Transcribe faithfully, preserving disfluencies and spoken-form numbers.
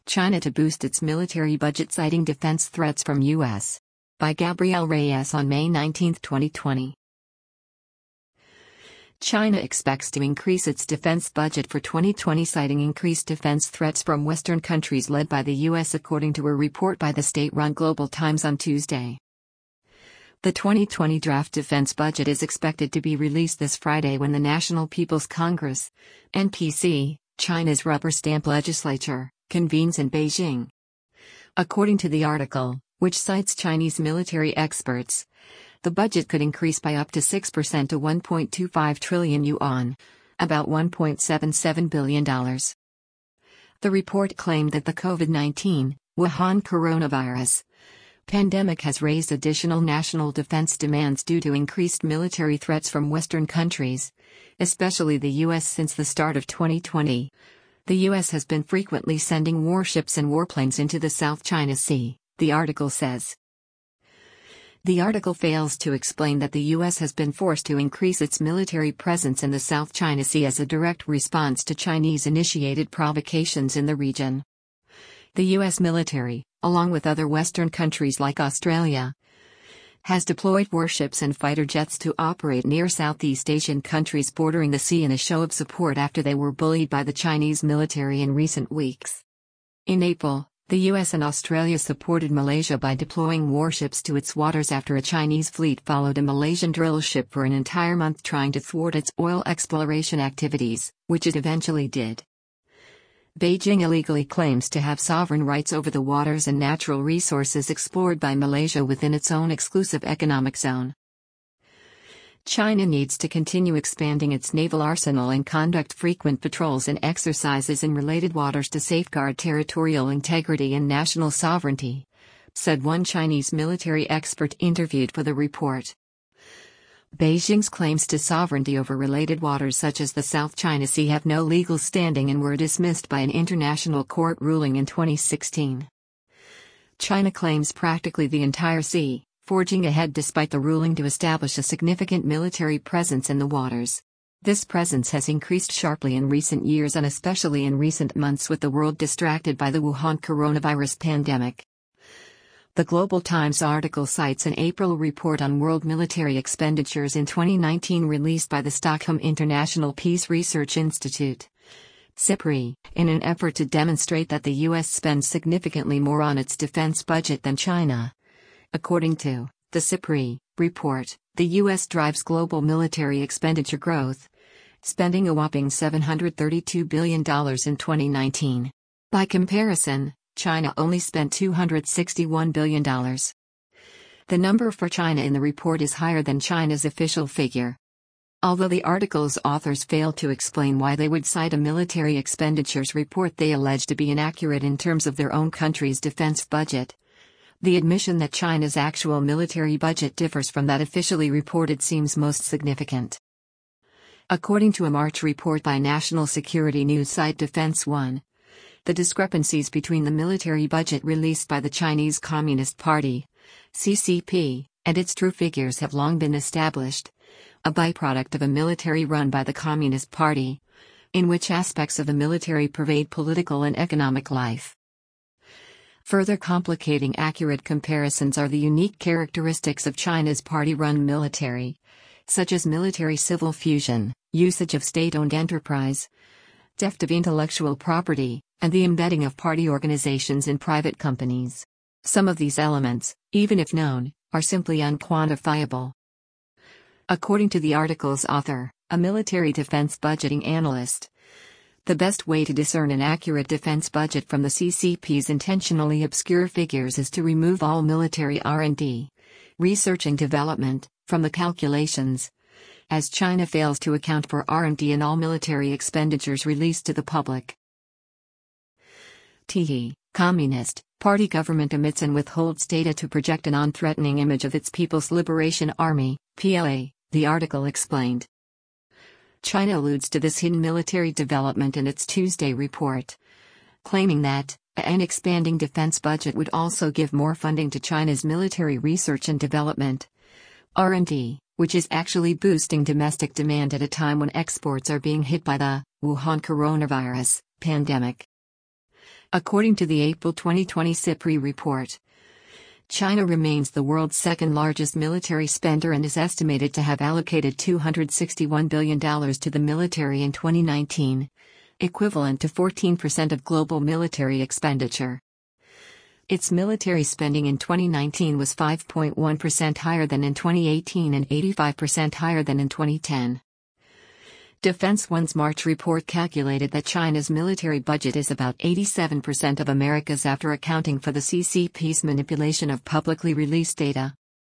China to boost its military budget citing defense threats from U S By Gabriel Reyes on May nineteenth, twenty twenty. China expects to increase its defense budget for twenty twenty citing increased defense threats from Western countries led by the U S according to a report by the state-run Global Times on Tuesday. The twenty twenty draft defense budget is expected to be released this Friday when the National People's Congress, N P C, China's rubber stamp legislature, convenes in Beijing. According to the article, which cites Chinese military experts, the budget could increase by up to six percent to one point two five trillion yuan, about one point seven seven billion dollars. The report claimed that the COVID nineteen, Wuhan coronavirus, pandemic has raised additional national defense demands due to increased military threats from Western countries, especially the U S since the start of twenty twenty. The U S has been frequently sending warships and warplanes into the South China Sea, the article says. The article fails to explain that the U S has been forced to increase its military presence in the South China Sea as a direct response to Chinese-initiated provocations in the region. The U S military, along with other Western countries like Australia, has deployed warships and fighter jets to operate near Southeast Asian countries bordering the sea in a show of support after they were bullied by the Chinese military in recent weeks. In April, the U S and Australia supported Malaysia by deploying warships to its waters after a Chinese fleet followed a Malaysian drill ship for an entire month trying to thwart its oil exploration activities, which it eventually did. Beijing illegally claims to have sovereign rights over the waters and natural resources explored by Malaysia within its own exclusive economic zone. China needs to continue expanding its naval arsenal and conduct frequent patrols and exercises in related waters to safeguard territorial integrity and national sovereignty, said one Chinese military expert interviewed for the report. Beijing's claims to sovereignty over related waters such as the South China Sea have no legal standing and were dismissed by an international court ruling in twenty sixteen. China claims practically the entire sea, forging ahead despite the ruling to establish a significant military presence in the waters. This presence has increased sharply in recent years and especially in recent months with the world distracted by the Wuhan coronavirus pandemic. The Global Times article cites an April report on world military expenditures in twenty nineteen released by the Stockholm International Peace Research Institute, SIPRI, in an effort to demonstrate that the U S spends significantly more on its defense budget than China. According to the SIPRI report, the U S drives global military expenditure growth, spending a whopping seven hundred thirty-two billion dollars in twenty nineteen. By comparison, China only spent two hundred sixty-one billion dollars. The number for China in the report is higher than China's official figure. Although the article's authors failed to explain why they would cite a military expenditures report they allege to be inaccurate in terms of their own country's defense budget, the admission that China's actual military budget differs from that officially reported seems most significant. According to a March report by national security news site Defense One, the discrepancies between the military budget released by the Chinese Communist Party, C C P, and its true figures have long been established, a byproduct of a military run by the Communist Party, in which aspects of the military pervade political and economic life. Further complicating accurate comparisons are the unique characteristics of China's party-run military, such as military-civil fusion, usage of state-owned enterprise, theft of intellectual property, and the embedding of party organizations in private companies. Some of these elements, even if known, are simply unquantifiable. According to the article's author, a military defense budgeting analyst, the best way to discern an accurate defense budget from the C C P's intentionally obscure figures is to remove all military R and D, research and development, from the calculations, as China fails to account for R and D in all military expenditures released to the public. The Communist Party government omits and withholds data to project a non-threatening image of its People's Liberation Army, P L A, the article explained. China alludes to this hidden military development in its Tuesday report, claiming that an expanding defense budget would also give more funding to China's military research and development, R and D, which is actually boosting domestic demand at a time when exports are being hit by the Wuhan coronavirus pandemic. According to the April twenty twenty SIPRI report, China remains the world's second-largest military spender and is estimated to have allocated two hundred sixty-one billion dollars to the military in twenty nineteen, equivalent to fourteen percent of global military expenditure. Its military spending in twenty nineteen was five point one percent higher than in twenty eighteen and eighty-five percent higher than in twenty ten. Defense One's March report calculated that China's military budget is about eighty-seven percent of America's after accounting for the C C P's manipulation of publicly released data.